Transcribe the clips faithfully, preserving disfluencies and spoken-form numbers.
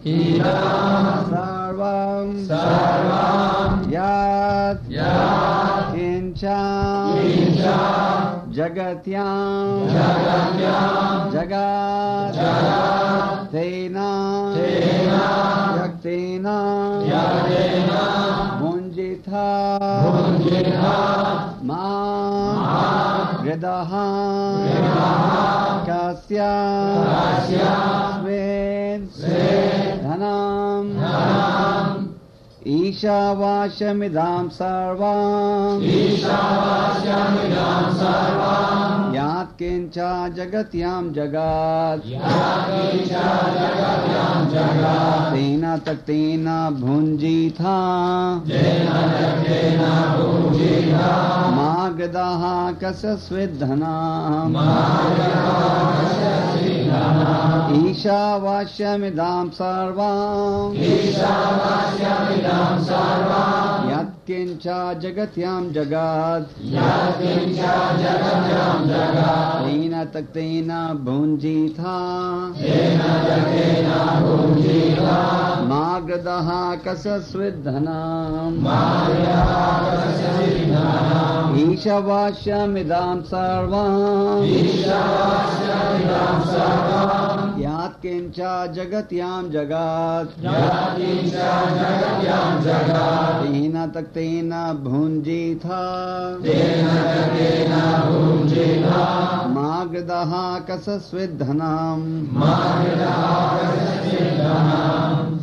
Idam Sarvam Sarvam Yat Yat Kincha Kincha Jagatyam Jagatyam Jagat Jagat Tena Tena Yaktena Yadena Munjitha Bhunjitha Ma Ma Gridaha Gridaha Kasya Kasya Sved Sved Dhanam Dhanam Ishavashamidam Sarvam Ishavashamidam Sarvam Yat Kincha Jagatyam Jagat Yat Kincha Jagatyam Jagat Tena Taktena Bhunjitha Tena Taktena Bhunjitha Magadaha Kasasvidhanam Magadaha Kasasvidhanam Ishavashamidam Sarvam Ishavashamidam Sarvam Yat Kincha Jagatyam Jagat Yat Kincha Jagatyam Jagat Tena Taktena Bhunjitha Tena Taktena Bhunjitha Magradaha Kasasvidhanam Magadaha Kasasvidhanam Ishavashamidam Sarvam Ishavashamidam Sarvam Yat Kincha Jagatyam Jagat Yat Kincha Jagatyam Jagat Tena Taktena Bhunjitha Tena Taktena Bhunjitha Magradaha Kasasvidhanam Magadaha Kasasvidhanam.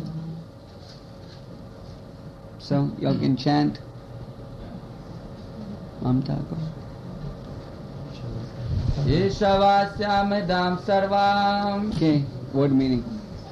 So you can chant Mamta. Ishavasyamidam sarvam. Okay, word meaning.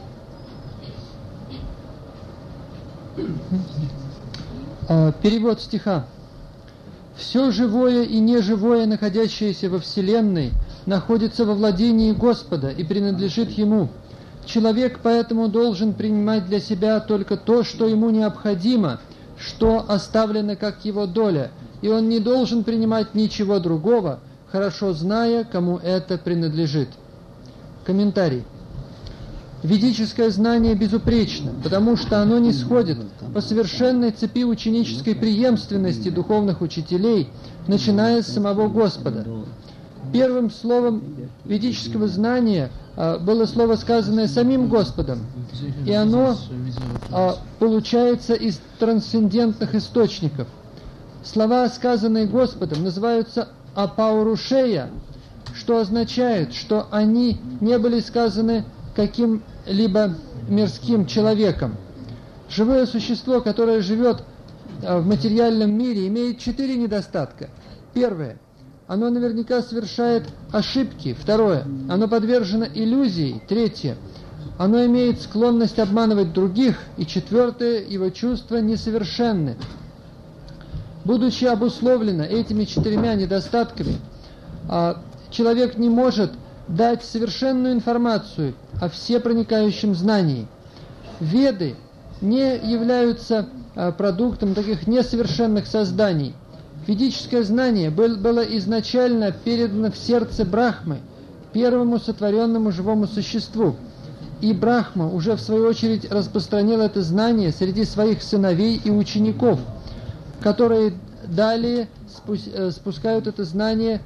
Перевод стиха. Все живое и неживое, находящееся во Вселенной, находится во владении Господа и принадлежит Ему. Человек поэтому должен принимать для себя только то, что ему необходимо, что оставлено как его доля, и он не должен принимать ничего другого, хорошо зная, кому это принадлежит. Комментарий. Ведическое знание безупречно, потому что оно не сходит по совершенной цепи ученической преемственности духовных учителей, начиная с самого Господа. Первым словом ведического знания а, было слово, сказанное самим Господом, и оно а, получается из трансцендентных источников. Слова, сказанные Господом, называются апаурушея, что означает, что они не были сказаны каким-либо мирским человеком. Живое существо, которое живет в материальном мире, имеет четыре недостатка. Первое. Оно наверняка совершает ошибки. Второе. Оно подвержено иллюзии. Третье. Оно имеет склонность обманывать других. И четвертое. Его чувства несовершенны. Будучи обусловлено этими четырьмя недостатками, человек не может дать совершенную информацию о всепроникающем знании. Веды не являются продуктом таких несовершенных созданий. Ведическое знание было изначально передано в сердце Брахмы, первому сотворенному живому существу. И Брахма уже в свою очередь распространил это знание среди своих сыновей и учеников, которые далее спускают это знание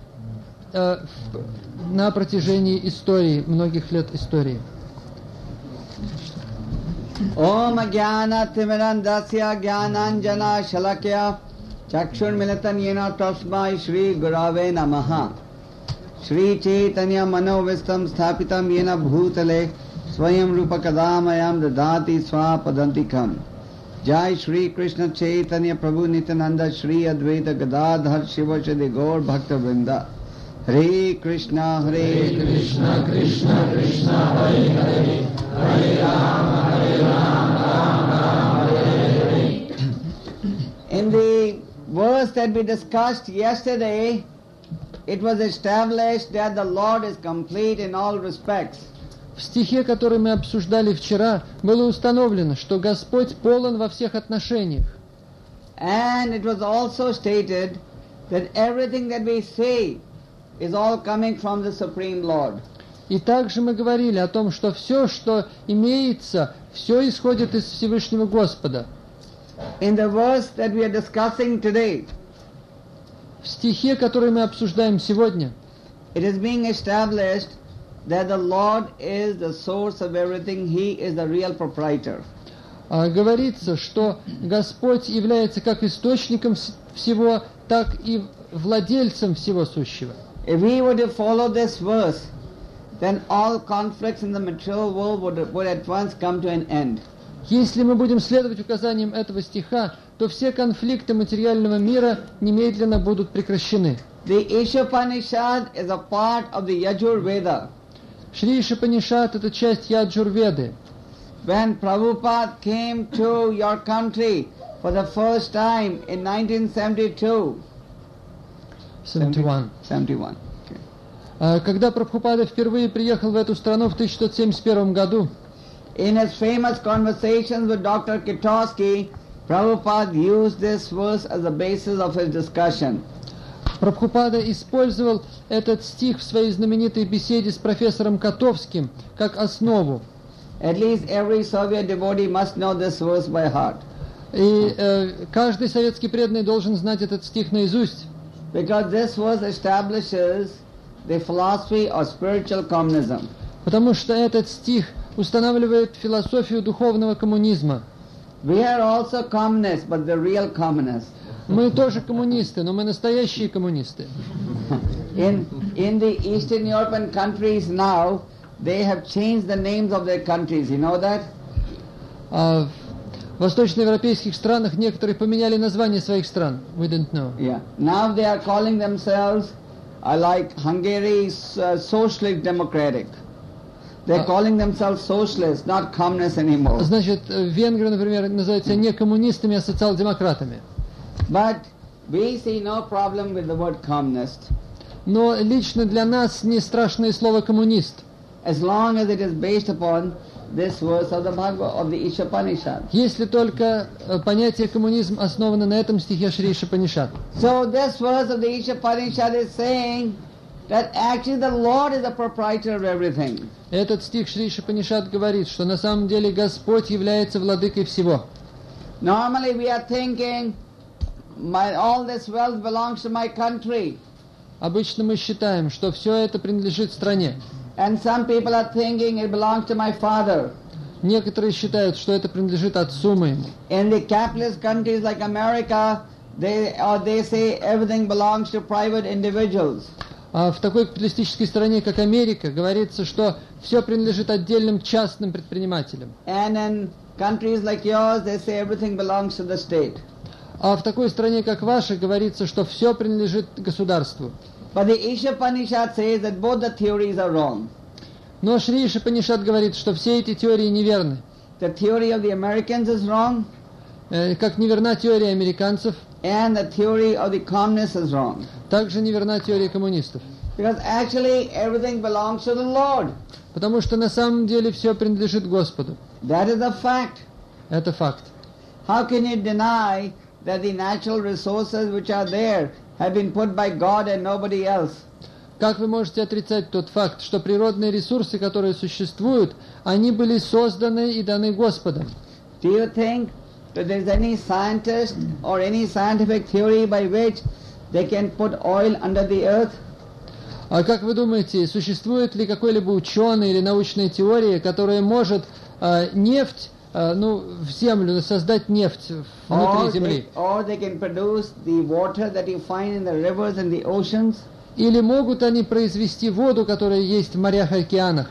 на протяжении истории, многих лет истории. Om Jnana Timirandasya Jnananjana Shalakya Chakshur Milatan Yena Tasmai Shri Gurave Namaha Shri Chaitanya Manovistam Sthapitam Yena Bhutale Swayam Rupa Kadamayam Dadati Swapadantikam Jai Shri Krishna Chaitanya Prabhu Nityananda Shri Advaita Gadadhar Shiva Shri Gaur Bhakta Vrinda Hare Krishna Hare Krishna Krishna Krishna Hare Hare Hare Rama Hare Rama Rama Rama Hare Hare. In the verse that we discussed yesterday, it was established that the Lord is complete in all respects. В стихе, который мы обсуждали вчера, было установлено, что Господь полон во всех отношениях. And it was also stated that everything that we say is all coming from the Supreme Lord. И также мы говорили о том, что все, что имеется, все исходит из Всевышнего Господа. In the verse that we are discussing today, В стихе, который мы обсуждаем сегодня, it is being established that the Lord is the source of everything. He is the real proprietor. а, говорится, что Господь является как источником с- всего, так и владельцем всего сущего. If we were to follow this verse, then all conflicts in the material world would, would at once come to an end. Если мы будем следовать указаниям этого стиха, то все конфликты материального мира немедленно будут прекращены. The Ishopanishad is a part of the Yajur Veda. Шри Ишупанишад — это часть Яджурведы. When Prabhupada came to your country for the first time in nineteen seventy-two, семьдесят один. seventy-one. Okay. А, Когда Прабхупада впервые приехал в эту страну в тысяча девятьсот семьдесят первом году, In his famous conversations with Doctor Kitosky, Prabhupada used this verse as the basis of his discussion. Прабхупада использовал этот стих в своей знаменитой беседе с профессором Котовским как основу. At least every Soviet devotee must know this verse by heart. И э, каждый советский преданный должен знать этот стих наизусть, Because this verse establishes the philosophy of spiritual communism. потому что этот стих устанавливает философию духовного коммунизма. We are also communists, but the real communists. Мы тоже коммунисты, но мы настоящие коммунисты. In, in the Eastern European countries now, they have changed the names of their countries. You know that? А в восточноевропейских странах некоторые поменяли название своих стран. We don't know. Yeah. Now they are calling themselves uh, like Hungary's uh, socialist democratic. They're Uh, calling themselves socialists, not communists anymore. Значит, в Венгрии, например, называются не коммунистами, а социал-демократами. But we see no problem with the word communist, Но лично для нас не страшное слово «коммунист», as long as it is based upon this verse of the Bhagavad, of the Ishopanishad. если только э, понятие коммунизм основано на этом стихе Шри Ишупанишад. So this verse of the Ishopanishad is saying that actually the Lord is the proprietor of everything. Этот стих Шри Ишупанишад говорит, что на самом деле Господь является владыкой всего. Normally we are thinking, my, all this wealth belongs to my country. Обычно мы считаем, что все это принадлежит стране. And some people are thinking it belongs to my father. Некоторые считают, что это принадлежит отцу моему. In the capitalist countries like America, they, or they say everything belongs to private individuals. А в такой капиталистической стране, как Америка, говорится, что все принадлежит отдельным частным предпринимателям. And in countries like yours, they say everything belongs to the state. А в такой стране, как ваша, говорится, что все принадлежит государству. But the Ishopanishad says that both the theories are wrong. Но Шри Ишупанишад говорит, что все эти теории неверны. The theory of the Americans is wrong, Э, Как неверна теория американцев, and the theory of the communists is wrong. также неверна теория коммунистов. Because actually everything belongs to the Lord. Потому что на самом деле все принадлежит Господу. That is a fact. Это факт. How can you deny that the natural resources which are there have been put by God and nobody else? Как вы можете отрицать тот факт, что природные ресурсы, которые существуют, они были созданы и даны Господом? Do you think that there is any scientist or any scientific theory by which they can put oil under the earth? А как вы думаете, существует ли какой-либо ученый или научная теория, которая может э, нефть, э, ну, в землю, создать нефть внутри Or земли? they, or they can produce the water that you find in the rivers and the oceans? Или могут они произвести воду, которая есть в морях и океанах?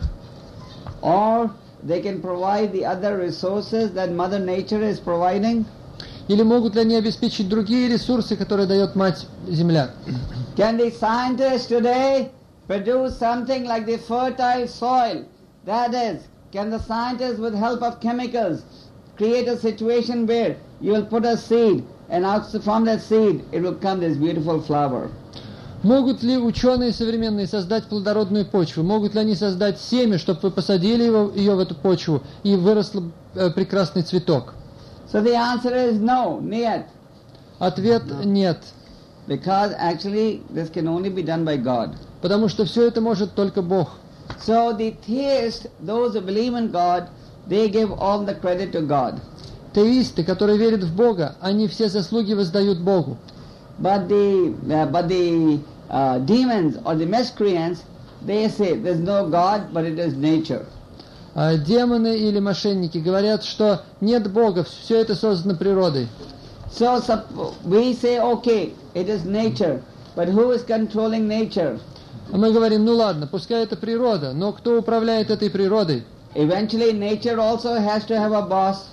Or they can provide the other resources that Mother Nature is providing? Или могут ли они обеспечить другие ресурсы, которые дает Мать Земля? Can the scientists today produce something like the fertile soil? That is, can the scientists with help of chemicals create a situation where you will put a seed and out from that seed it will come this beautiful flower? Могут ли ученые современные создать плодородную почву? Могут ли они создать семя, чтобы вы посадили его, ее в эту почву, и вырос э, прекрасный цветок? So the answer is no, нет. Ответ – нет. Because actually this can only be done by God. Потому что все это может только Бог. So the theists, those who believe in God, they give all the credit to God. Теисты, которые верят в Бога, они все заслуги воздают Богу. But the uh, but the uh, demons or the miscreants, they say there's no God, but it is nature. А демоны или мошенники говорят, что нет Бога, все это создано природой. So sup- we say, okay, it is nature, but who is controlling nature? А мы говорим, ну ладно, пускай это природа, но кто управляет этой природой? Eventually, nature also has to have a boss.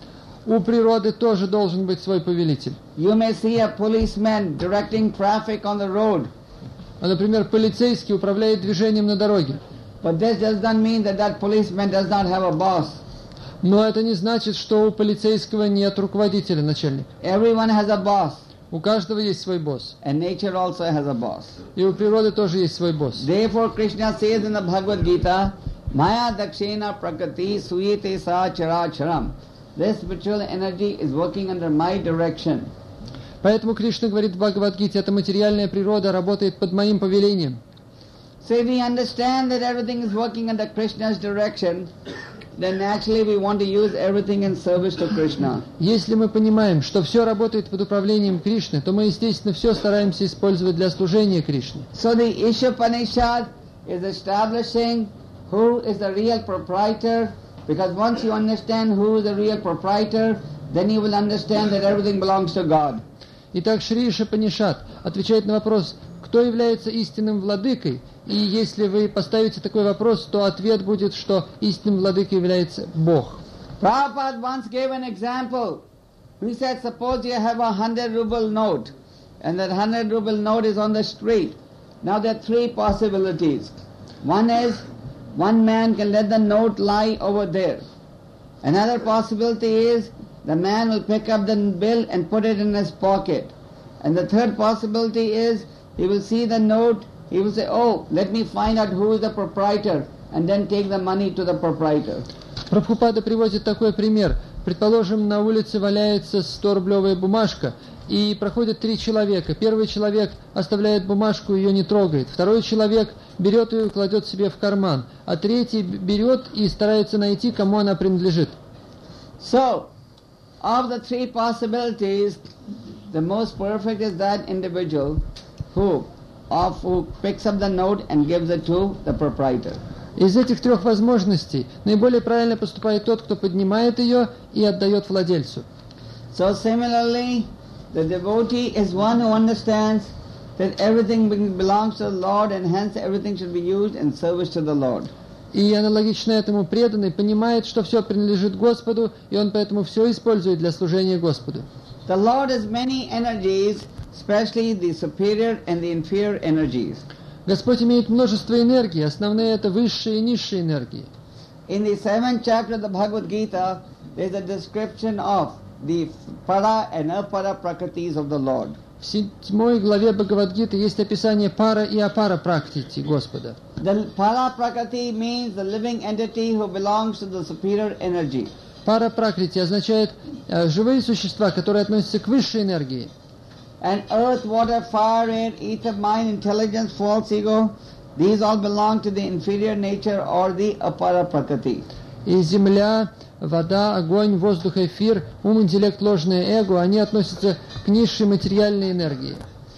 У природы тоже должен быть свой повелитель. You may see a policeman directing traffic on the road, А, например, полицейский управляет движением на дороге. but this does not mean that that policeman does not have a boss. Но это не значит, что у полицейского нет руководителя, начальника. Everyone has a boss, У каждого есть свой босс. and nature also has a boss. И у природы тоже есть свой босс. Therefore, Krishna says in the Bhagavad Gita, Maya dakshena prakriti suyate sa chara charam. This spiritual energy is working under my direction. Поэтому Кришна говорит в Бхагавад-гите, эта материальная природа работает под моим повелением. So if we understand that everything is working under Krishna's direction, then naturally we want to use everything in service to Krishna. Если мы понимаем, что все работает под управлением Кришны, то мы, естественно, все стараемся использовать для служения Кришне. So the Ishopanishad is establishing who is the real proprietor, because once you understand who is the real proprietor, then you will understand that everything belongs to God. Итак, Шри Ишупанишад отвечает на вопрос, кто является истинным владыкой, и если вы поставите такой вопрос, то ответ будет, что истинным владыкой является Бог. Prabhupada once gave an example. He said, suppose you have a hundred ruble note, and that hundred ruble note is on the street. Now there are three possibilities. One is, one man can let the note lie over there. Another possibility is, the man will pick up the bill and put it in his pocket. And the third possibility is, he will see the note, he will say, oh, let me find out who is the proprietor, and then take the money to the proprietor. Прабхупада приводит такой пример. Предположим, на улице валяется сто-рублевая бумажка, и проходят три человека. Первый человек оставляет бумажку, ее не трогает. Второй человек берет ее и кладет себе в карман. А третий берет и старается найти, кому она принадлежит. So, of the three possibilities, the most perfect is that individual who, of, who picks up the note and gives it to the proprietor. Из этих трех возможностей наиболее правильно поступает тот, кто поднимает ее и отдает владельцу. So similarly, the devotee is one who understands that everything belongs to the Lord, and hence everything should be used in service to the Lord. И аналогично этому преданный понимает, что все принадлежит Господу, и он поэтому все использует для служения Господу. The Lord has many energies, especially the superior and the inferior energies. Господь имеет множество энергий, основные это высшие и низшие энергии. In the seventh chapter of the Bhagavad Gita, there is a description of the para and apara prakritis of the Lord. В седьмой главе Бхагавад-гиты есть описание пара и апара практики Господа. The para prakriti means the living entity who belongs to the superior energy. Пара пракрити означает э, живые существа, которые относятся к высшей энергии. And earth, water, fire, air, ether, mind, intelligence, false ego, these all belong to the inferior nature or the apara prakriti. И земля, вода, огонь, воздух, эфир, ум, интеллект, ложное эго, они относятся к низшей материальной энергии.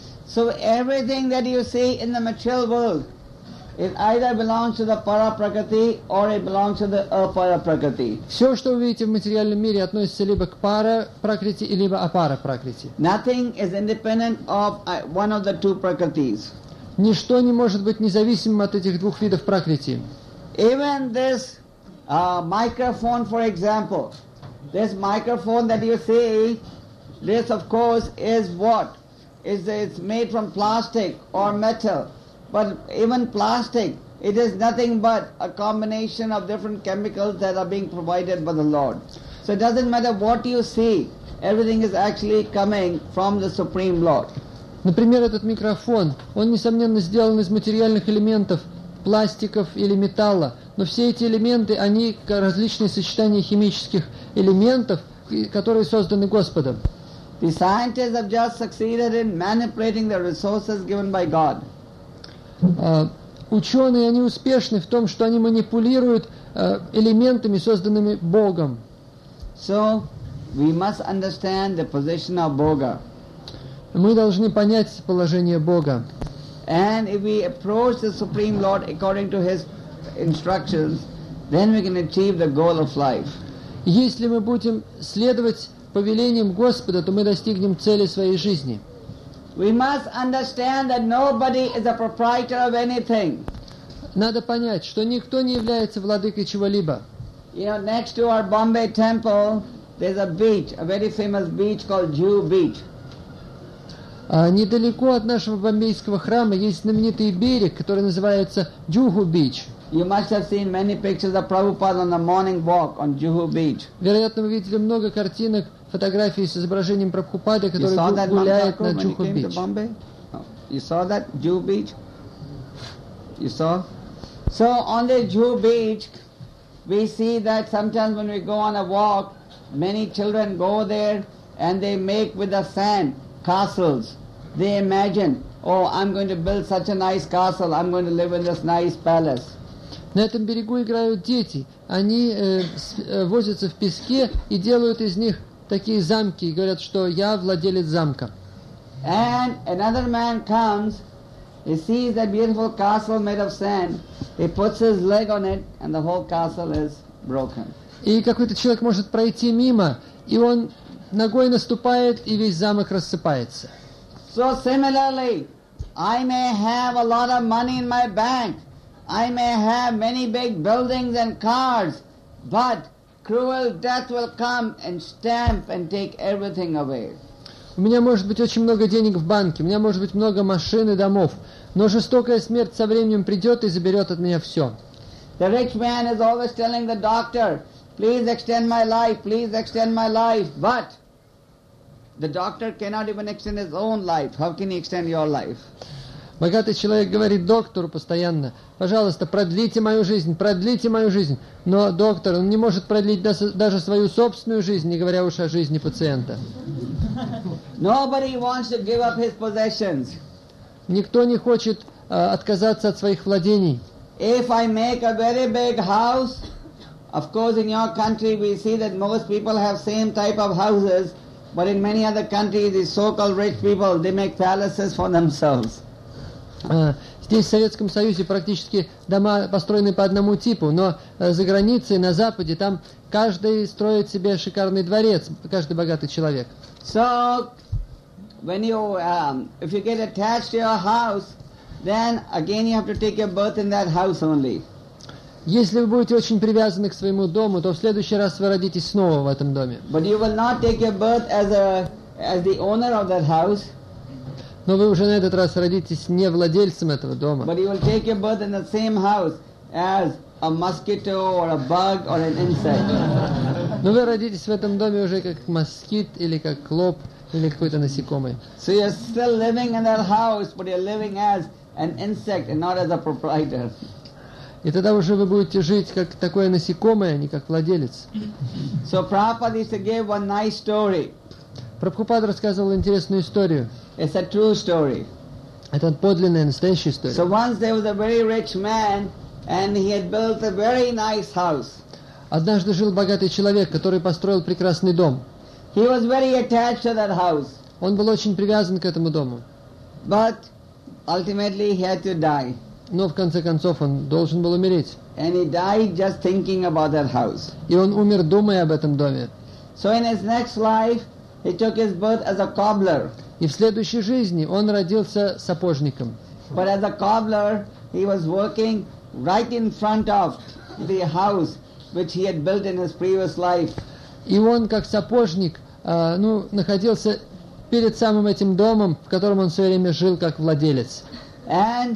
So everything that you see in the material world, it either belongs to the para prakriti or it belongs to the apara prakriti. Все, что вы видите в материальном мире, относится либо к пара пракрити, либо апара пракрити. Nothing is independent of uh, one of the two prakritis. Ничто не может быть независимым от этих двух видов пракрити. Even this uh, microphone, for example, this microphone that you see, this of course is what? Is it's made from plastic or metal. But even plastic, it is nothing but a combination of different chemicals that are being provided by the Lord. So it doesn't matter what you see, everything is actually coming from the Supreme Lord. Например, этот микрофон, он, несомненно, сделан из материальных элементов, пластиков или металла, но все эти элементы, они различные сочетания химических элементов, которые созданы Господом. The scientists have just succeeded in manipulating the resources given by God. Uh, ученые, они успешны в том, что они манипулируют э, элементами, созданными Богом. So, we must understand the position of Boga. Мы должны понять положение Бога. And if we approach the Supreme Lord according to His instructions, then we can achieve the goal of life. Если мы будем следовать повелениям Господа, то мы достигнем цели своей жизни. We must understand that nobody is a proprietor of anything. Надо понять, что никто не является владыкой чего-либо. You know, next to our Bombay temple, there's a beach, a very famous beach called Jew Beach. А недалеко от нашего бомбейского храма есть знаменитый берег, который называется Джуху-Бич. You must have seen many pictures of Prabhupada on the morning walk on Juhu Beach. Вероятно, вы видели много картинок, фотографий с изображением Прабхупады, You который saw that гуляет на when you came to Джуху-Бич. Bombay? No. You saw that Juhu Beach? You saw? So on the Juhu Beach, we see that sometimes when we go on a walk, many children go there and they make with the sand castles. They imagine, oh, I'm going to build such a nice castle, I'm going to live in this nice palace. На этом берегу играют дети. Они э, с, э, возятся в песке и делают из них такие замки. И говорят, что я владелец замка. And another man comes, he sees that beautiful castle made of sand, he puts his leg on it and the whole castle is broken. И какой-то человек может пройти мимо, и он ногой наступает, и весь замок рассыпается. So similarly, I may have a lot of money in my bank, I may have many big buildings and cars, but cruel death will come and stamp and take everything away. У меня может быть очень много денег в банке, у меня может быть много машин и домов, но жестокая смерть со временем придет и заберет от меня все. The rich man is always telling the doctor, please extend my life, please extend my life, but the doctor cannot even extend his own life. How can he extend your life? Богатый человек говорит доктору постоянно, пожалуйста, продлите мою жизнь, продлите мою жизнь. Но доктор, он не может продлить даже свою собственную жизнь, не говоря уж о жизни пациента. Nobody wants to give up his possessions. Никто не хочет э, отказаться от своих владений. If I make a very big house, of course in your country we see that most people have same type of houses, but in many other countries these so-called rich people, they make palaces for themselves. Здесь, в Советском Союзе, практически дома построены по одному типу, но за границей, на Западе, там каждый строит себе шикарный дворец, каждый богатый человек. So, when you, um, if you get attached to your house, then again you have to take your birth in that house only. Если вы будете очень привязаны к своему дому, то в следующий раз вы родитесь снова в этом доме. But you will not take your birth as a as the owner of that house. Но вы уже на этот раз родитесь не владельцем этого дома. But you will take your birth in the same house as a mosquito or a bug or an insect. Но вы родитесь в этом доме уже как москит или как клоп или какой-то насекомый. So you're still living in that house, but you're living as an insect and not as a proprietor. И тогда уже вы будете жить как такое насекомое, а не как владелец. So Prabhupada used to give one nice story. Прабхупада рассказывал интересную историю. It's a true story. Это подлинная, настоящая история. So once there was a very rich man and he had built a very nice house. Однажды жил богатый человек, который построил прекрасный дом. He was very attached to that house. Он был очень привязан к этому дому. But ultimately he had to die. Но в конце концов он должен был умереть. And he died just thinking about that house. И он умер, думая об этом доме. So in his next life, he took his birth as a cobbler. И в следующей жизни он родился сапожником. But as a cobbler, he was working right in front of the house which he had built in his previous life. И он, как сапожник, э, ну, находился перед самым этим домом, в котором он все время жил как владелец. And,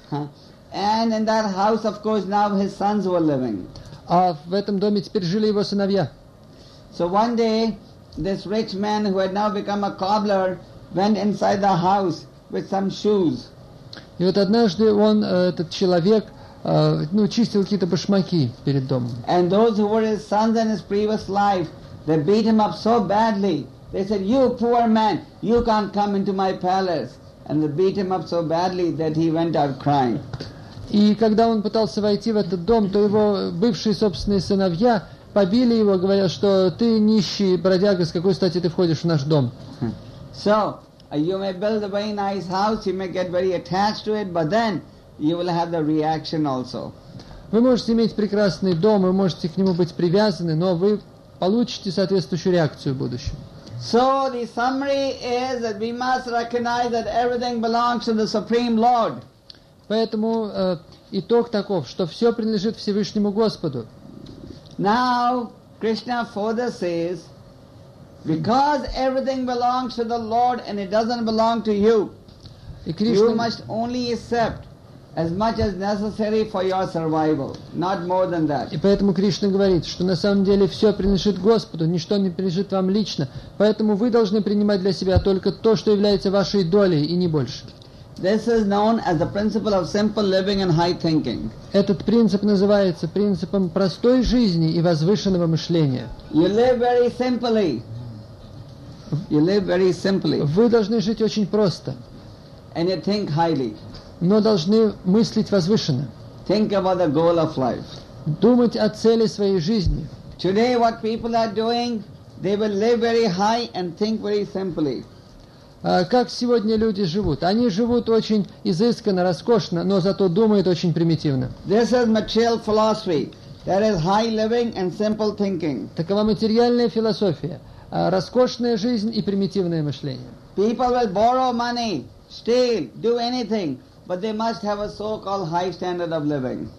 and in that house, of course, now his sons were living. А в этом доме теперь жили его сыновья. So one day, this rich man who had now become a cobbler went inside the house with some shoes. И вот однажды он, э, этот человек, э, ну, чистил какие-то башмаки перед домом. And those who were his sons in his previous life, they beat him up so badly. They said, "You poor man, you can't come into my palace." And they beat him up so badly that he went out crying. И когда он пытался войти в этот дом, то его бывшие собственные сыновья побили его, говоря, что ты нищий бродяга, с какой стати ты входишь в наш дом. So, uh, you may build a very nice house, you may get very attached to it, but then you will have the reaction also. Вы можете иметь прекрасный дом, вы можете к нему быть привязаны, но вы получите соответствующую реакцию в будущем. So the summary is that we must recognize that everything belongs to the Supreme Lord. Поэтому э, итог таков, что все принадлежит Всевышнему Господу. Now, Krishna further says, because everything belongs to the Lord and it doesn't belong to you, И you Кришна, must only accept as much as necessary for your survival, not more than that. и поэтому Кришна говорит, что на самом деле все принадлежит Господу, ничто не принадлежит вам лично. Поэтому вы должны принимать для себя только то, что является вашей долей, и не больше. This is known as the principle of simple living and high thinking. Этот принцип называется принципом простой жизни и возвышенного мышления. You live very simply. You live very simply. Вы должны жить очень просто, And you think highly. но должны мыслить возвышенно, Think about the goal of life. думать о цели своей жизни. Today what people are doing, they will live very high and think very simply. А как сегодня люди живут? Они живут очень изысканно, роскошно, но зато думают очень примитивно. This is material philosophy. That is high living and simple thinking. Такова материальная философия, а роскошная жизнь и примитивное мышление. People will borrow money, steal, do anything, but they must have a so-called high standard of living.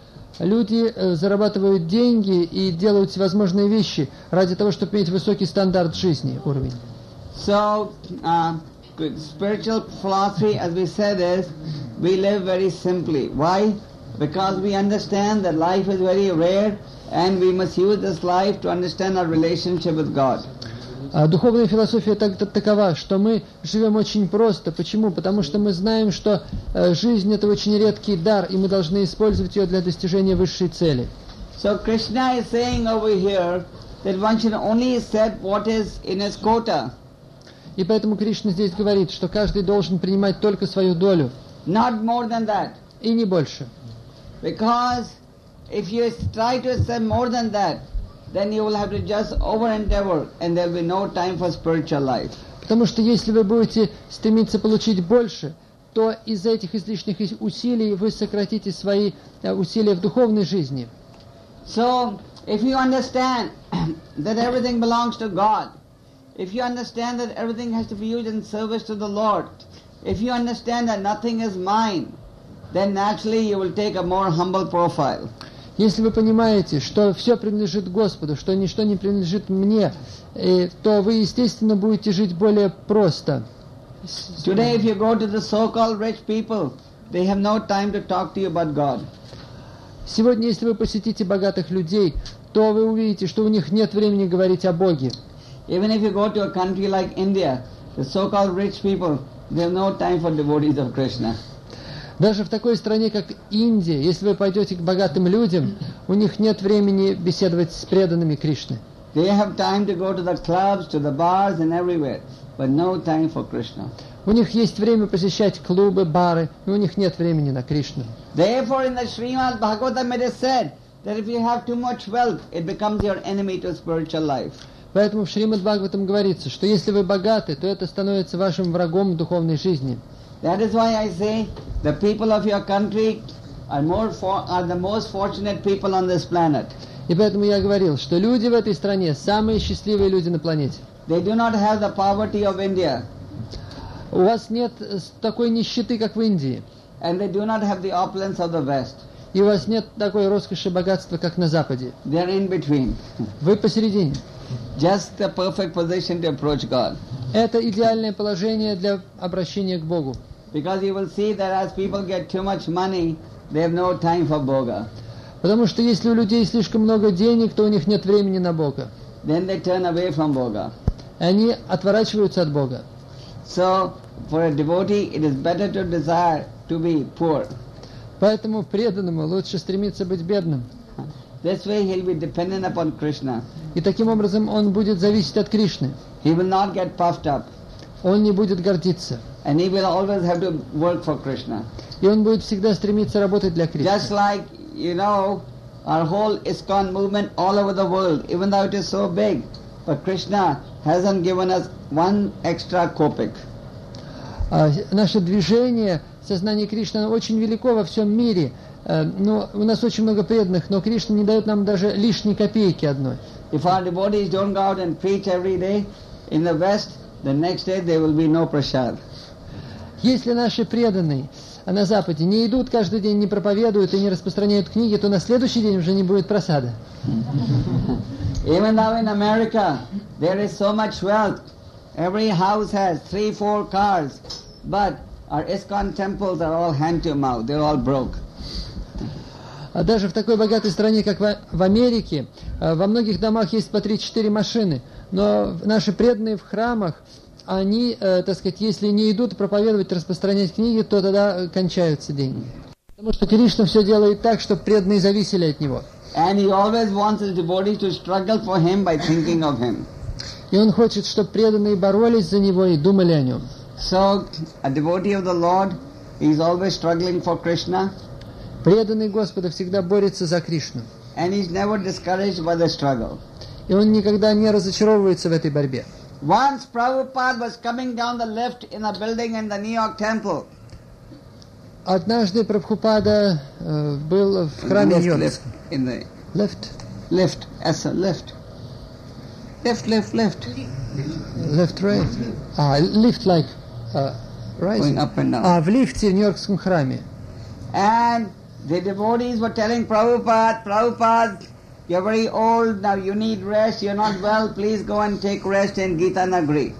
Люди э, зарабатывают деньги и делают всевозможные вещи ради того, чтобы иметь высокий стандарт жизни, уровень. So, uh, spiritual philosophy, as we said, is we live very simply. Why? Because we understand that life is very rare and we must use this life to understand our relationship with God. А духовная философия так, так, такова, что мы живем очень просто. Почему? Потому что мы знаем, что э, жизнь — это очень редкий дар, и мы должны использовать ее для достижения высшей цели. So Krishna is saying over here that one should only accept what is in his quota, И поэтому Кришна здесь говорит, что каждый должен принимать только свою долю, not more than that. и не больше. Because if you try to accept more than that, then you will have to just over-endeavor and there will be no time for spiritual life. Потому что если вы будете стремиться получить больше, то из-за этих излишних усилий вы сократите свои э, усилия в духовной жизни. So, if you understand that everything belongs to God, if you understand that everything has to be used in service to the Lord, if you understand that nothing is mine, then naturally you will take a more humble profile. Если вы понимаете, что все принадлежит Господу, что ничто не принадлежит мне, э, то вы, естественно, будете жить более просто. Today if you go to the so-called rich people, they have no time to talk to you about God. Сегодня, если вы посетите богатых людей, то вы увидите, что у них нет времени говорить о Боге. Even if you go to a country like India, the so-called rich people, they have no time for devotees of Krishna. Даже в такой стране, как Индия, если вы пойдете к богатым людям, у них нет времени беседовать с преданными Кришны. They have time to go to the clubs, to the bars and everywhere, but no time for Krishna. У них есть время посещать клубы, бары, но у них нет времени на Кришну. Therefore in the Srimad Bhagavatam it is said that if you have too much wealth, it becomes your enemy to spiritual life. Поэтому в Шримад Бхагаватам говорится, что если вы богаты, то это становится вашим врагом в духовной жизни. That is why I say the people of your country are more for, are the most fortunate people on this planet. И поэтому я говорил, что люди в этой стране самые счастливые люди на планете. They do not have the poverty of India, У вас нет такой нищеты, как в Индии. and they do not have the opulence of the West. И у вас нет такой роскоши и богатства, как на Западе. They are in between. Вы посередине. Just the perfect position to approach God. Это идеальное положение для обращения к Богу. Because you will see that as people get too much money, they have no time for Bhoga. Потому что если у людей слишком много денег, то у них нет времени на Бога. Then they turn away from Bhoga. И они отворачиваются от Бога. So, for a devotee, it is better to desire to be poor. Поэтому преданному лучше стремиться быть бедным. This way he'll be dependent upon Krishna. И таким образом он будет зависеть от Кришны. He will not get puffed up. Он не будет гордиться. And he will always have to work for Krishna. и он будет всегда стремиться работать для Кришны. Just like, you know, our whole ISKCON movement all over the world, even though it is so big, but Krishna hasn't given us one extra kopeck. А, наше движение, сознание Кришны, оно очень велико во всем мире. А, но у нас очень много преданных, но Кришна не дает нам даже лишней копейки одной. If our devotees don't go out and preach every day in the West, the next day there will be no prasad. Если наши преданные на Западе не идут каждый день, не проповедуют и не распространяют книги, то на следующий день уже не будет просады. Even though in America there is so much wealth, every house has three, four cars, but our ISKCON temples are all hand to mouth, they're all broke. А даже в такой богатой стране, как в Америке, во многих домах есть по три-четыре машины, но наши преданные в храмах, они, э, так сказать, если не идут проповедовать, распространять книги, то тогда кончаются деньги. Потому что Кришна все делает так, чтобы преданные зависели от него. And he always wants his devotees to struggle for him by thinking of him. И он хочет, чтобы преданные боролись за него и думали о нем. So, a devotee of the Lord is always struggling for Krishna. Преданный Господа всегда борется за Кришну. And he's never discouraged by the struggle. И он никогда не разочаровывается в этой борьбе. Once Prabhupada was coming down the lift in a building in the New York temple. Однажды Прабхупада э, был в храме Lift, Нью-Йорка. lift, in the Left. lift, as a lift. Lift, lift, lift. Left, right. А, lift like uh, right. Going up and down. А, в лифте в Нью-Йоркском храме. And the devotees were telling Prabhupada, Prabhupada, you're very old, now you need rest, you're not well, please go and take rest in Gita Nagari.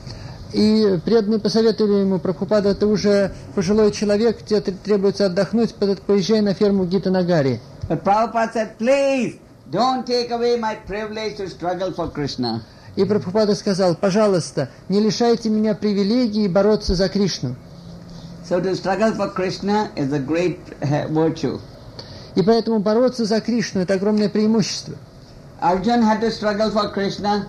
И преданные посоветовали ему: Прабхупада, ты уже пожилой человек, тебе требуется отдохнуть, поезжай на ферму Гита Нагари. But Prabhupada said, please, don't take away my privilege to struggle for Krishna. И Прабхупада сказал: пожалуйста, не лишайте меня привилегии бороться за Кришну. So to struggle for Krishna is a great uh, virtue. И поэтому бороться за Кришну — это огромное преимущество. Arjuna had to struggle for Krishna.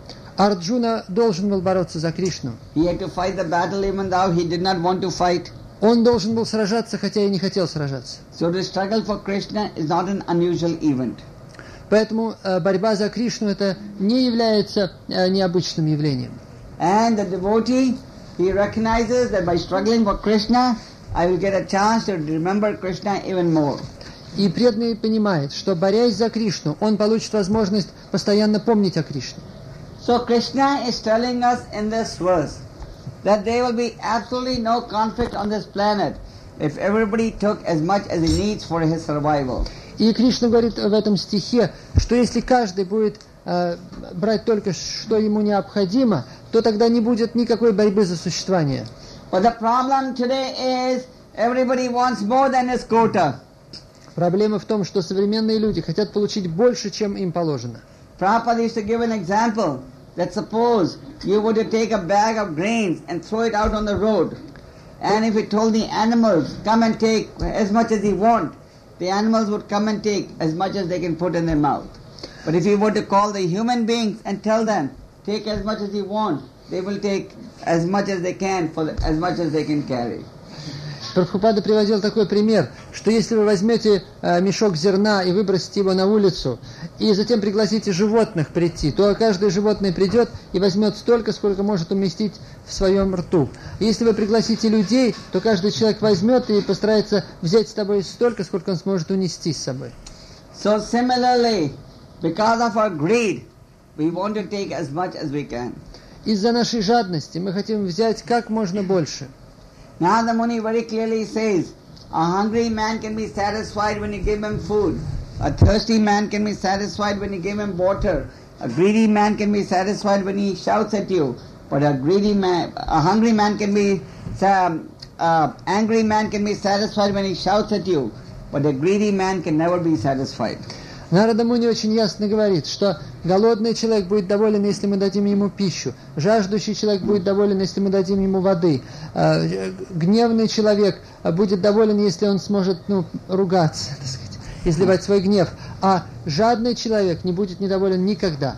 Арджуна должен был бороться за Кришну. He had to fight the battle even though he did not want to fight. Он должен был сражаться, хотя и не хотел сражаться. So to struggle for Krishna is not an unusual event. Поэтому э, борьба за Кришну — это не является э, необычным явлением. And the devotee, he recognizes that by struggling for Krishna, I will get a chance to remember Krishna even more. И преданный понимает, что, борясь за Кришну, он получит возможность постоянно помнить о Кришне. So Krishna is telling us in this verse that there will be absolutely no conflict on this planet if everybody took as much as he needs for his survival. И Кришна говорит в этом стихе, что если каждый будет э, брать только, что ему необходимо, то тогда не будет никакой борьбы за существование. But the problem today is everybody wants more than his quota. Проблема в том, что современные люди хотят получить больше, чем им положено. Prabhupada used to give an example that suppose you were to take a bag of grains and throw it out on the road, and if you told the animals, come and take as much as you want, the animals would come and take as much as they can put in their mouth. But if you were to call the human beings and tell them, take as much as you want, they will take as much as they can for the, as much as they can carry. Прабхупада приводил такой пример, что если вы возьмете э, мешок зерна и выбросите его на улицу, и затем пригласите животных прийти, то каждое животное придет и возьмет столько, сколько может уместить в своем рту. Если вы пригласите людей, то каждый человек возьмет и постарается взять с собой столько, сколько он сможет унести с собой. So similarly, because of our greed, we want to take as much as we can. Из-за нашей жадности мы хотим взять как можно больше. Narada Muni very clearly says, a hungry man can be satisfied when you give him food. A thirsty man can be satisfied when you give him water. A greedy man can be satisfied when he shouts at you. But a greedy man, a hungry man can be, um, uh, angry man can be satisfied when he shouts at you. But a greedy man can never be satisfied. Нарада Муни очень ясно говорит, что голодный человек будет доволен, если мы дадим ему пищу. Жаждущий человек будет доволен, если мы дадим ему воды. Гневный человек будет доволен, если он сможет, ну, ругаться, так сказать, изливать свой гнев. А жадный человек не будет недоволен никогда.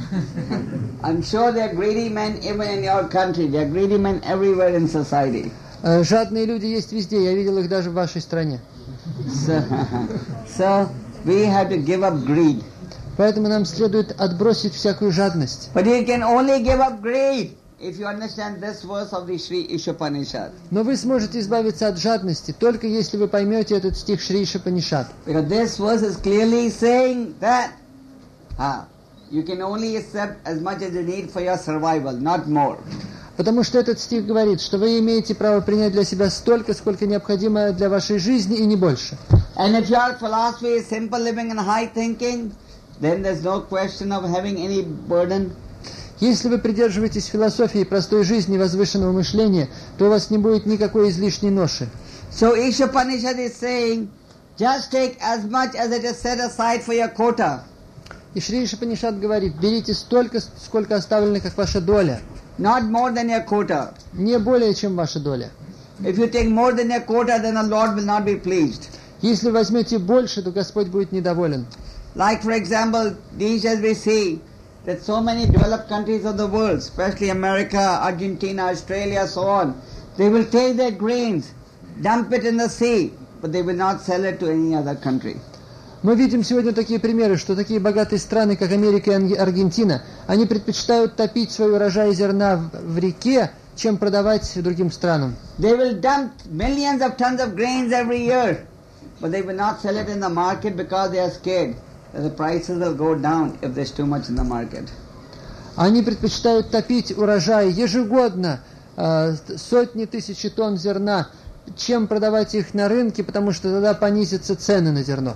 I'm sure there are greedy men even in your country. There are greedy men everywhere in society. Э, Жадные люди есть везде, я видел их даже в вашей стране. So, so we have to give up greed. Поэтому нам следует отбросить всякую жадность. But you can only give up greed if you understand this verse of the Sri Ishopanishad. Но вы сможете избавиться от жадности, только если вы поймете этот стих Шри Ишупанишад. Because this verse is clearly saying that ah, you can only accept as much as you need for your survival, not more. Потому что этот стих говорит, что вы имеете право принять для себя столько, сколько необходимо для вашей жизни, и не больше. And if your philosophy is simple living and high thinking, then there's no question of having any burden. Если вы придерживаетесь философии простой жизни и возвышенного мышления, то у вас не будет никакой излишней ноши. So Ishopanishad is saying, just take as much as it is set aside for your quota. И Шри Ишупанишад говорит, берите столько, сколько оставлено, как ваша доля. Not more than your quota. Не более, чем ваша доля. If you take more than your quota, then the Lord will not be pleased. Если возьмете больше, то Господь будет недоволен. Like for example, these days we see that so many developed countries of the world, especially America, Argentina, Australia, so on, they will take their grains, dump it in the sea, but they will not sell it to any other country. Мы видим сегодня такие примеры, что такие богатые страны, как Америка и Аргентина, они предпочитают топить свой урожай зерна в, в реке, чем продавать другим странам. They will dump millions of tons of grains every year, but they will not sell it in the market because they are scared that the prices will go down if there's too much in the market. Они предпочитают топить урожай ежегодно, э, сотни тысяч тонн зерна, чем продавать их на рынке, потому что тогда понизятся цены на зерно.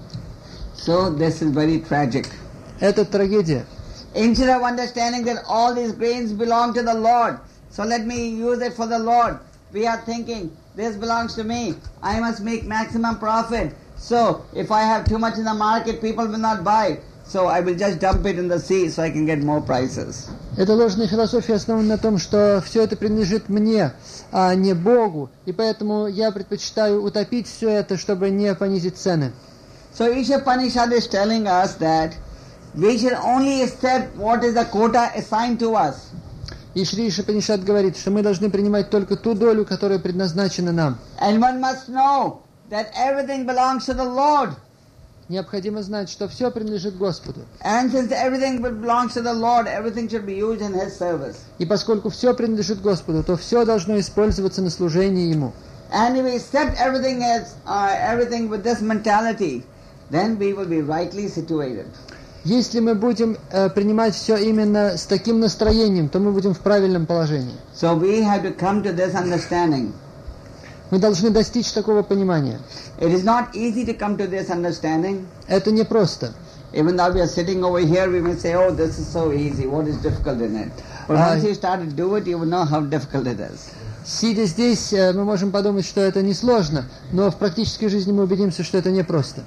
So this is very tragic. Это трагедия. Instead of understanding that all these grains belong to the Lord, so let me use it for the Lord, we are thinking, this belongs to me, I must make maximum profit. So if I have too much in the market, people will not buy. So I will just dump it in the sea so I can get more prices. Эта ложная философия основана на том, что все это принадлежит мне, а не Богу, и поэтому я предпочитаю утопить все это, чтобы не понизить цены. So Ishopanishad is telling us that we should only accept what is the quota assigned to us. И Шри Ишупанишад говорит, что мы должны принимать только ту долю, которая предназначена нам. And one must know that everything belongs to the Lord. Необходимо знать, что все принадлежит Господу. And since everything belongs to the Lord, everything should be used in His service. И поскольку все принадлежит Господу, то все должно использоваться на служение Ему. And if we accept everything as uh, everything with this mentality, then we will be rightly situated. Если мы будем э, принимать все именно с таким настроением, то мы будем в правильном положении. So we have to come to this understanding. Мы должны достичь такого понимания. It is not easy to come to this understanding. Это непросто. Even though we are sitting over here, we may say, oh, this is so easy, what is difficult in it? But Uh, once you start to do it, you will know how difficult it is. Сидя здесь, э, мы можем подумать, что это несложно, но в практической жизни мы убедимся, что это непросто.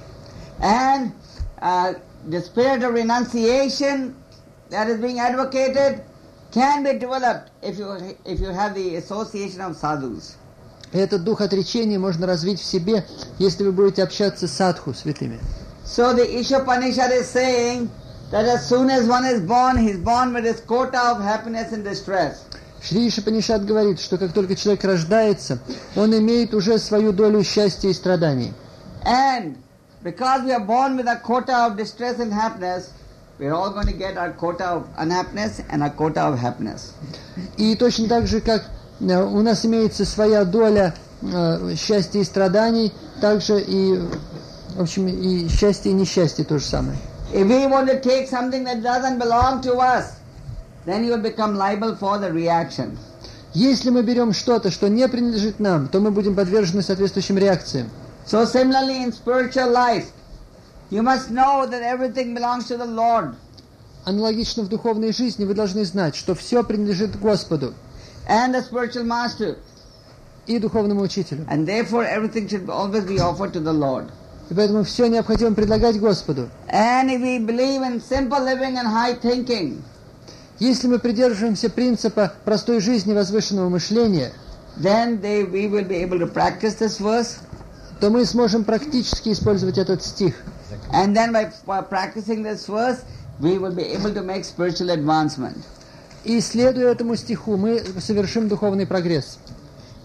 And uh, the spirit of renunciation that is being advocated can be developed if you if you have the association of sadhus. И этот дух отречения можно развить в себе, если вы будете общаться с садху, святыми. So the Ishopanishad is saying that as soon as one is born, he is born with his quota of happiness and distress. Шри Ишупанишад говорит, что как только человек рождается, он имеет уже свою долю счастья и страданий. And because we are born with a quota of distress and happiness, we are all going to get our quota of unhappiness and a quota of happiness. И точно так же, как э, у нас имеется своя доля э, счастья и страданий, также и, в общем, и счастье и несчастье то же самое. If we want to take something that doesn't belong to us, then you will become liable for the reaction. Если мы берем что-то, что не принадлежит нам, то мы будем подвержены соответствующим реакциям. So similarly in spiritual life, you must know that everything belongs to the Lord. Аналогично в духовной жизни вы должны знать, что все принадлежит Господу And the spiritual master. и духовному учителю. And therefore everything should always be offered to the Lord. И поэтому все необходимо предлагать Господу. And if we believe in simple living and high thinking, Если мы придерживаемся принципа простой жизни, возвышенного мышления, then they, we will be able to practice this verse. то мы сможем практически использовать этот стих. And then by, by practicing this verse, we will be able to make spiritual advancement. И следуя этому стиху, мы совершим духовный прогресс.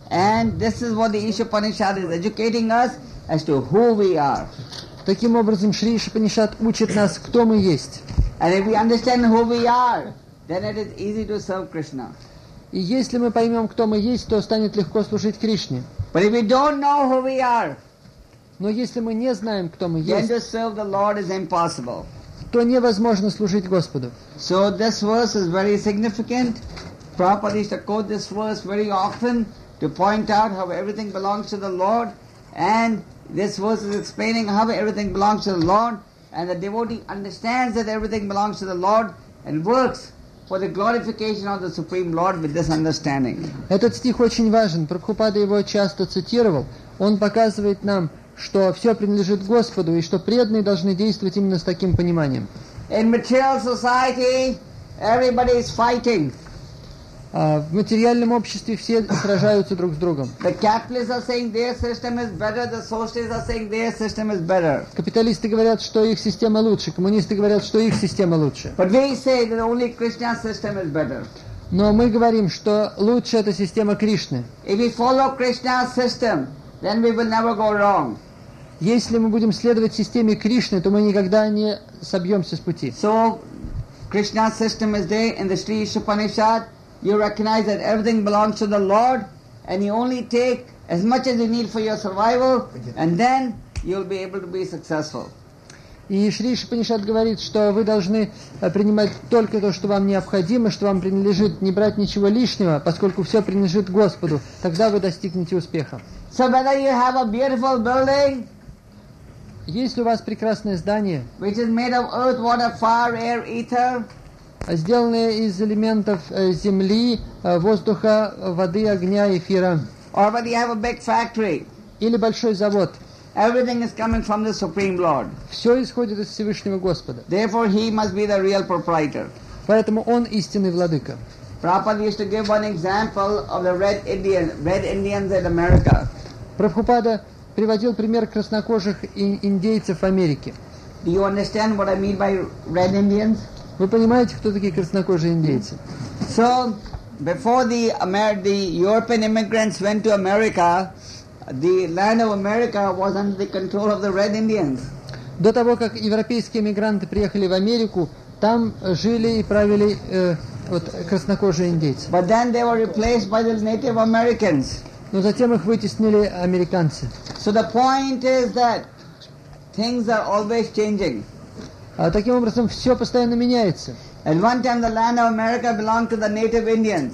And this is what the Isha Upanishad is educating us as to who we are. Таким образом, Шри Ишупанишад учит нас, кто мы есть. And if we understand who we are, then it is easy to serve Krishna. И если мы поймем, кто мы есть, то станет легко служить Кришне. But if we don't know who we are, Но если мы не знаем, кто мы then есть, to serve the Lord is impossible. то невозможно служить Господу. So this verse is very significant. Prabhupada used to quote this verse very often to point out how everything belongs to the Lord, and this verse is explaining how everything belongs to the Lord, and the devotee understands that everything belongs to the Lord and works for the glorification of the Supreme Lord with this understanding. Этот стих очень важен. Прабхупада его часто цитировал. Он показывает нам, что все принадлежит Господу, и что преданные должны действовать именно с таким пониманием. In material society, everybody is fighting. А в материальном обществе все сражаются друг с другом. The capitalists are saying their system is better, the socialists are saying their system is better. Капиталисты говорят, что их система лучше, коммунисты говорят, что их система лучше. But we say that only Krishna's system is better. Но мы говорим, что лучше эта система Кришны. If we follow Krishna's system, then we will never go wrong. Если мы будем следовать системе Кришны, то мы никогда не собьемся с пути. So, Krishna's system is there in the Sri Upanishad. You recognize that everything belongs to the Lord, and you only take as much as you need for your survival, and then you'll be able to be successful. И Шри Ишупанишад говорит, что вы должны принимать только то, что вам необходимо, что вам принадлежит, не брать ничего лишнего, поскольку все принадлежит Господу. Тогда вы достигнете успеха. So whether you have a beautiful building, Если у вас прекрасное здание, which is made of earth, water, fire, air, ether, сделанное из элементов э, земли, э, воздуха, воды, огня, эфира, or whether you have a big factory, или большой завод, everything is coming from the Supreme Lord. все исходит из Всевышнего Господа. Therefore, He must be the real proprietor. Поэтому Он истинный владыка. Prabhupada used to give one example of the red Indian, red Indians in America. Прабхупада приводил пример краснокожих ин- индейцев в Америке. Do you understand what I mean by red Indians? Вы понимаете, кто такие краснокожие индейцы? So, before the, Amer- the European immigrants went to America, the land of America was under the control of the red Indians. До того, как европейские мигранты приехали в Америку, там жили и правили э, вот, краснокожие индейцы. But then they were replaced by the Native Americans. Но затем их вытеснили американцы. So the point is that things are always changing. А таким образом, все постоянно меняется. At one time the land of America belonged to the native Indians.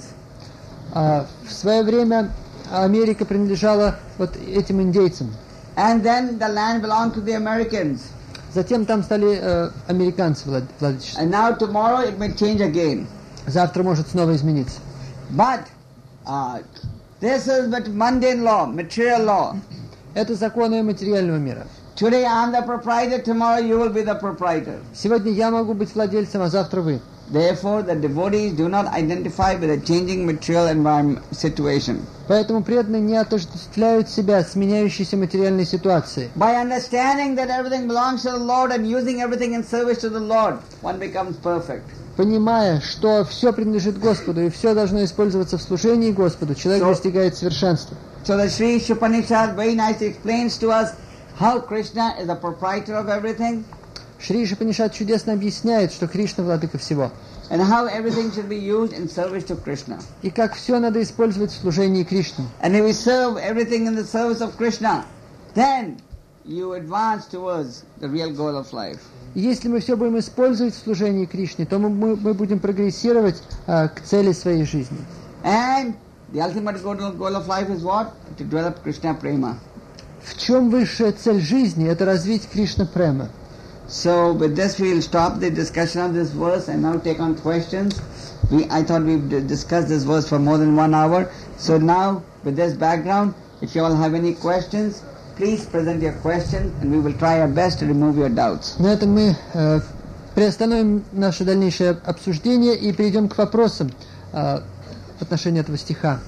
А в свое время Америка принадлежала вот этим индейцам. And then the land belonged to the Americans. Затем там стали э, американцы влад- владычествовать. And now tomorrow it may change again. Завтра может снова измениться. But uh, this is but mundane law, material law. Это законы материального мира. Today I am the proprietor, tomorrow you will be the proprietor. Сегодня я могу быть владельцем, а завтра вы. Therefore the devotees do not identify with a changing material environment situation. Поэтому преданные не отождествляют себя с меняющейся материальной ситуацией. By understanding that everything belongs to the Lord and using everything in service to the Lord, one becomes perfect. Понимая, что все принадлежит Господу и все должно использоваться в служении Господу, человек So- достигает совершенства. So the Sri Upanishad very nicely explains to us how Krishna is the proprietor of everything Шри Ишупанишад чудесно объясняет, что Кришна владыка всего. and how everything should be used in service to Krishna. И как все надо использовать в служении Кришне. And if we serve everything in the service of Krishna, then you advance towards the real goal of life. И если мы все будем использовать в служении Кришне, то мы, мы, мы будем прогрессировать а, к цели своей жизни. And the ultimate goal goal of life is what? To develop Krishna prema. В чем высшая цель жизни? Это развить Кришна Према. So with this we'll stop the discussion of this verse and now take on questions. We, I thought we've d- discussed this verse for more than one hour. So now with this background, if you all have any questions, please present your questions and we will try our best to remove your doubts. На этом мы э, приостановим наше дальнейшее обсуждение и перейдем к вопросам э, в отношении этого стиха.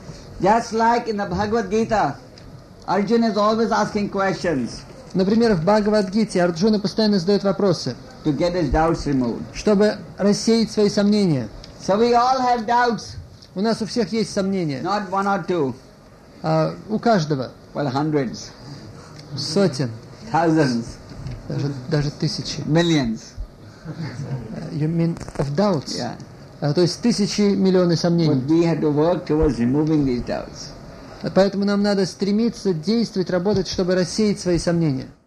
Just like in the Bhagavad Gita, Arjuna is always asking questions Например, в Бхагавад-гите Арджуна постоянно задает вопросы, to get his doubts removed. чтобы рассеять свои сомнения. So we all have doubts, У нас у всех есть сомнения. not one or two. А у каждого Well, hundreds, сотен, thousands, даже, даже тысячи. millions. You mean of doubts? Yeah. А, то есть тысячи, миллионы But сомнений. we have to work towards removing these doubts. Поэтому нам надо стремиться действовать, работать, чтобы рассеять свои сомнения.